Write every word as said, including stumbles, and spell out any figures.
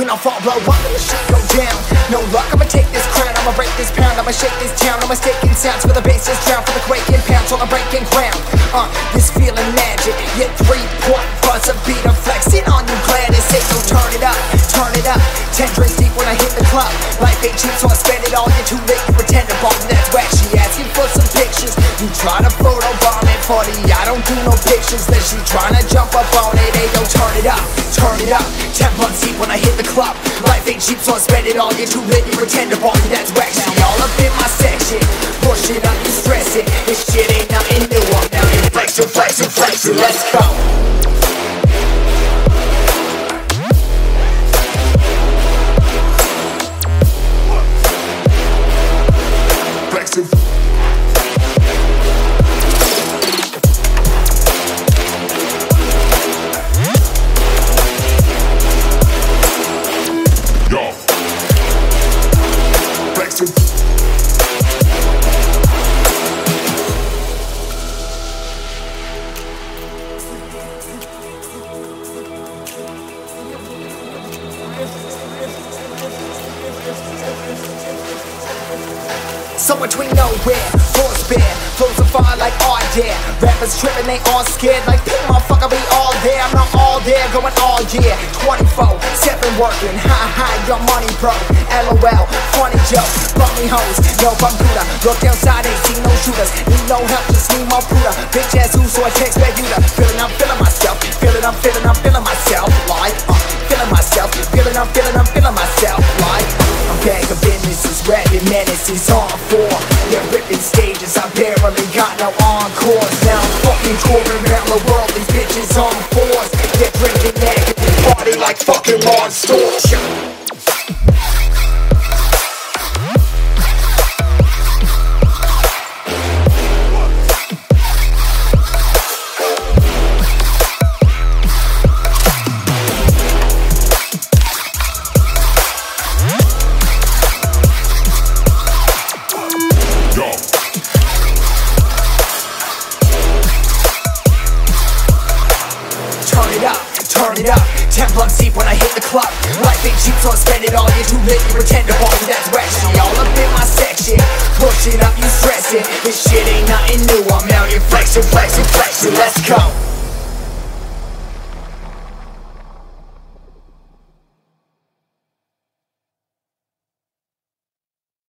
when I fall, blow up and the shit go down. No luck, I'ma take this crown, I'ma break this pound, I'ma shake this town. I'm mistaken sounds for the bass is drown, for the quaking pounds on the breaking ground. Uh, this feeling magic, yet three-point buzz a beat, I'm flexing on you, glad to say so. Turn it up, turn it up, ten drinks deep when I hit the club. Life ain't cheap, so I spend it all, you're too late, you pretend to ball, that's whack. She asking for some pictures, you try to photo bomb it, funny, I don't do no pictures. Then she tryna jump up on it, hey yo, turn it up, turn it up. Ten bucks deep when I hit the club. Life ain't cheap, so I spend it all, you're too lit, you pretend to ball me, that's whack. She all up in my section, push it up, you stress it. This shit ain't nothing new, I'm down here flexing, flexing, flexing, let's go. So between nowhere, force bear, flows of fire like all dare. Rappers tripping, they all scared, like pink motherfucker, we all there. I'm not all there, going all year, twenty-four seven working, ha ha, your money broke. LOL, funny joke, bummy hoes, no computer. Look outside, ain't see no shooters. Need no help, just need more Buddha. Bitch ass who, so I text back you to. Feeling, I'm feeling myself, feeling, I'm feeling, I'm feeling myself. Like, uh, feeling myself, feeling, I'm feeling, I'm feeling myself. Like, I'm back of business, is rapping menace is on four. They're ripping stages, I barely got no encores. Now I'm fucking touring around the world, these bitches on fours. They're drinking negative, party like fucking monsters. Turn it up, turn it up. Ten bucks deep when I hit the club. Life ain't cheap, so I spend it all. You're too lit, you pretend to ball me, that's whack. She all up in my section, push it up, you stress it. This shit ain't nothing new, I'm out here flexing, flexing, flexing, let's go.